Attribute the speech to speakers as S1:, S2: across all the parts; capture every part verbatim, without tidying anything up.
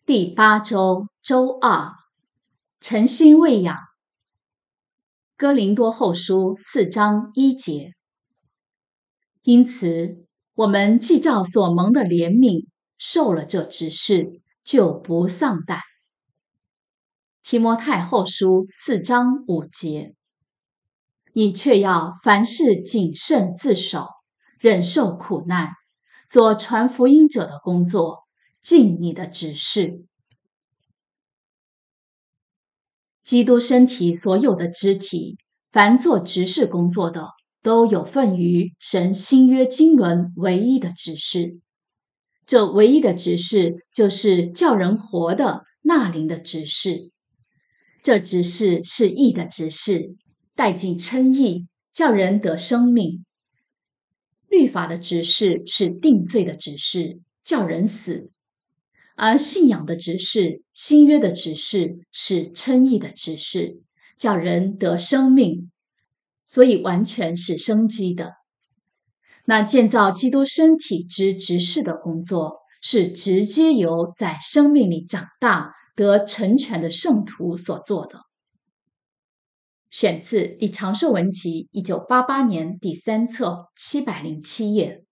S1: 第八周周二，诚心喂养。哥林多后书四章一节。因此，我们既照所蒙的怜悯受了这职事，就不丧胆。提摩太后书四章五节。你却要凡事谨慎自守，忍受苦难，做传福音者的工作，尽你的职事。基督身体所有的肢体，凡做执事工作的，都有份于神新约经纶唯一的执事。这唯一的执事，就是叫人活的纳灵的执事。这执事是义的执事，带进称义，叫人得生命。律法的执事是定罪的执事，叫人死。而信仰的执事，新约的执事是称义的执事，叫人得生命，所以完全是生机的。那建造基督身体之执事的工作，是直接由在生命里长大得成全的圣徒所做的。选自《李长寿文集》一九八八年第三册七百零七页。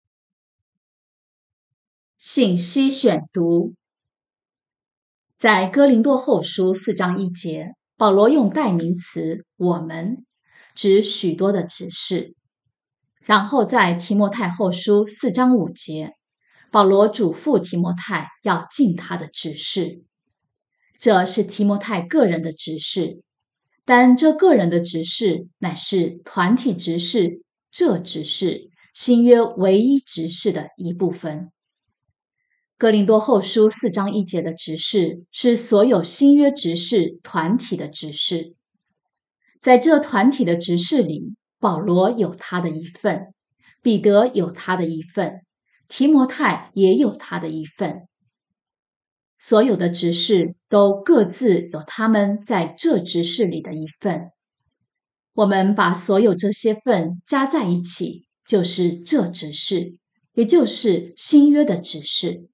S1: 信息选读。在哥林多后书四章一节，保罗用代名词我们指许多的执事。然后在提摩太后书四章五节，保罗嘱咐提摩太要尽他的职事。这是提摩太个人的职事，但这个人的职事乃是团体职事，这职事新约唯一职事的一部分。哥林多后书四章一节的职事是所有新约职事团体的职事。在这团体的职事里，保罗有他的一份，彼得有他的一份，提摩太也有他的一份。所有的职事都各自有他们在这职事里的一份。我们把所有这些份加在一起，就是这职事，也就是新约的职事。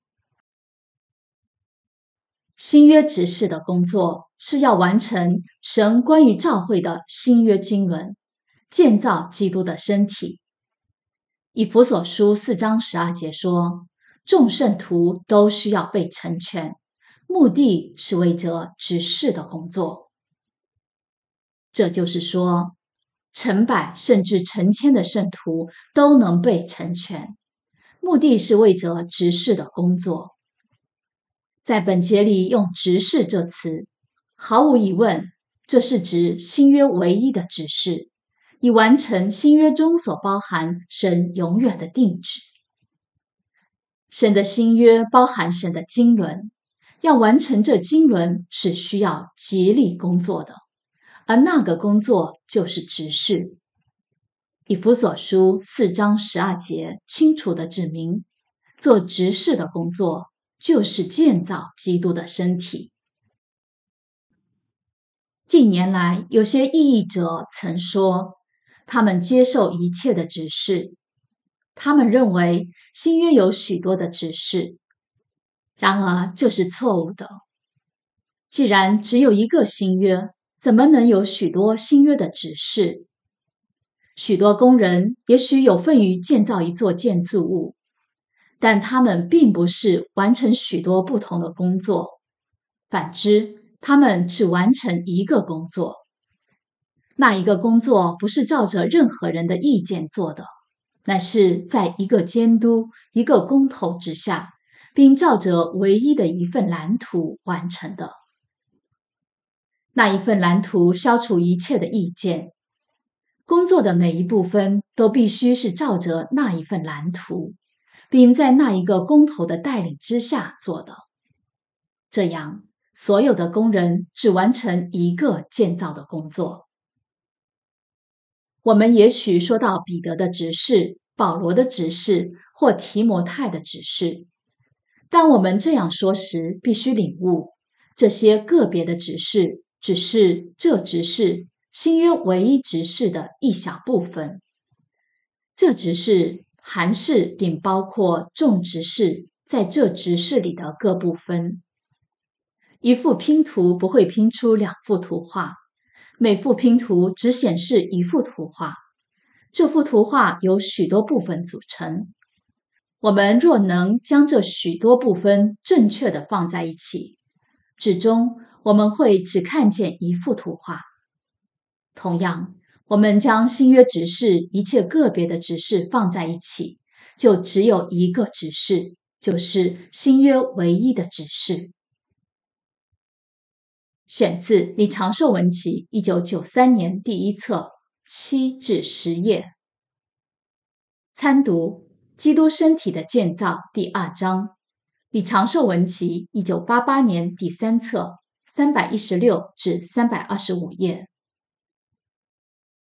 S1: 新约执事的工作是要完成神关于教会的新约经纶，建造基督的身体。以弗所书四章十二节说，众圣徒都需要被成全，目的是为着执事的工作。这就是说，成百甚至成千的圣徒都能被成全，目的是为着执事的工作。在本节里用执事这词，毫无疑问，这是指新约唯一的执事，以完成新约中所包含神永远的定旨。神的新约包含神的经纶，要完成这经纶是需要竭力工作的，而那个工作就是执事。以弗所书四章十二节清楚地指明，做执事的工作就是建造基督的身体。近年来，有些异议者曾说，他们接受一切的指示，他们认为新约有许多的指示。然而，这是错误的。既然只有一个新约，怎么能有许多新约的指示？许多工人也许有份于建造一座建筑物，但他们并不是完成许多不同的工作，反之，他们只完成一个工作。那一个工作不是照着任何人的意见做的，乃是在一个监督、一个工头之下，并照着唯一的一份蓝图完成的。那一份蓝图消除一切的意见，工作的每一部分都必须是照着那一份蓝图，并在那一个工头的带领之下做的。这样，所有的工人只完成一个建造的工作。我们也许说到彼得的指示、保罗的指示或提摩太的指示，但我们这样说时必须领悟，这些个别的指示只是这指示新约唯一指示的一小部分。这指示含视并包括众指示在这指示里的各部分， 一幅拼图不会拼出两幅图画，每幅拼图只显示一幅图画。这幅图画由许多部分组成。我们若能将这许多部分正确地放在一起，最终我们会只看见一幅图画。同样，我们将新约执事一切个别的执事放在一起，就只有一个执事，就是新约唯一的执事。选自《李长寿文集》一九九三年第一册七至十页。参读《基督身体的建造》第二章，李长寿文集一九八八年第三册三百一十六至三百二十五页。